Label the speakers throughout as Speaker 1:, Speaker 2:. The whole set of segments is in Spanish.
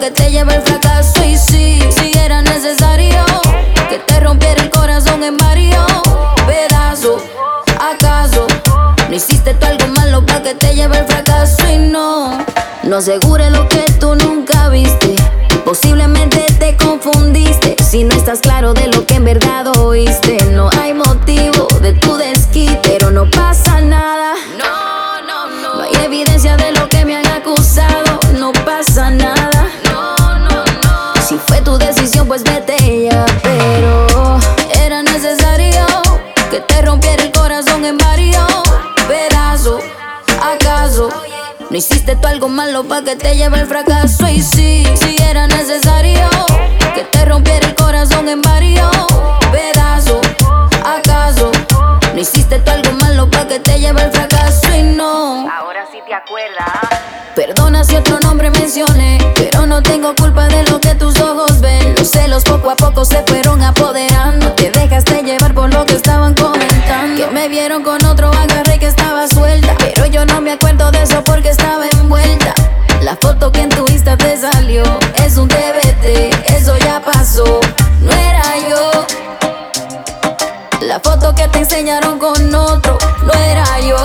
Speaker 1: que te lleve el fracaso. Y si era necesario que te rompiera el corazón en varios pedazos. ¿Acaso no hiciste tú algo malo pa' que te lleve el fracaso? Y no asegures lo que tú nunca viste. Posiblemente te confundiste si no estás claro de lo que en verdad oíste. No hay motivo de tu desquite, pero no pasa nada. No hay evidencia de lo que me han acusado. No pasa nada. Si fue tu decisión, pues vete ya. Pero era necesario que te rompiera el corazón en varios pedazos. ¿Acaso no hiciste tú algo malo pa' que te lleve el fracaso? Y si era necesario que te rompiera el corazón en varios pedazos. ¿Acaso no hiciste tú algo malo pa' que te lleve el fracaso? Y no.
Speaker 2: Ahora sí te acuerdas.
Speaker 1: Perdona si otro nombre mencioné, pero no tengo culpa de lo que tus ojos ven. Los celos poco a poco se fueron apoderando. Te dejaste llevar por lo que estaban comentando. Que me vieron con otro, agarré que estaba suelta, pero yo no me acuerdo de eso porque estaba envuelta. La foto que en tu Insta te salió es un TBT, eso ya pasó. No era yo. La foto que te enseñaron con otro no era yo.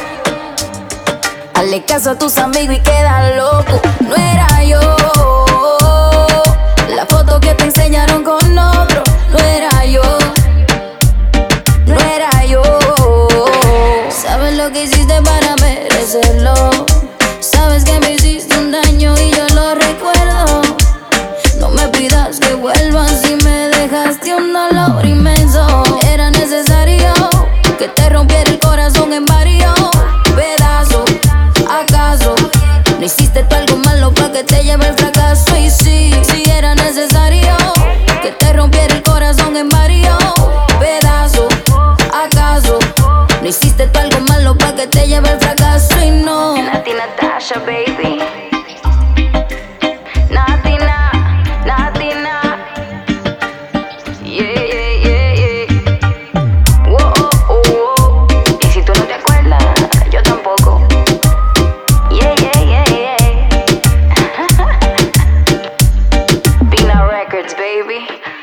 Speaker 1: Hazle caso a tus amigos y queda loco. No era yo. La foto que te enseñaron con otro no era yo. No era yo. Sabes lo que hiciste para merecerlo. Sabes que me hiciste un daño y yo lo recuerdo. No me pidas que vuelvas si me dejaste un dolor inmenso. Era necesario que te rompiera el corazón en varios pedazos. ¿Acaso no hiciste tú algo malo pa' que te lleve el fracaso? Y si era necesario que te rompiera el corazón en varios pedazos. ¿Acaso no hiciste tú algo malo pa' que te lleve el fracaso? Y no.
Speaker 2: Nati Natasha, baby. Natina. Yeah. Whoa, oh, oh. Y si tú no te acuerdas, yo tampoco. Yeah. Pina Records, baby.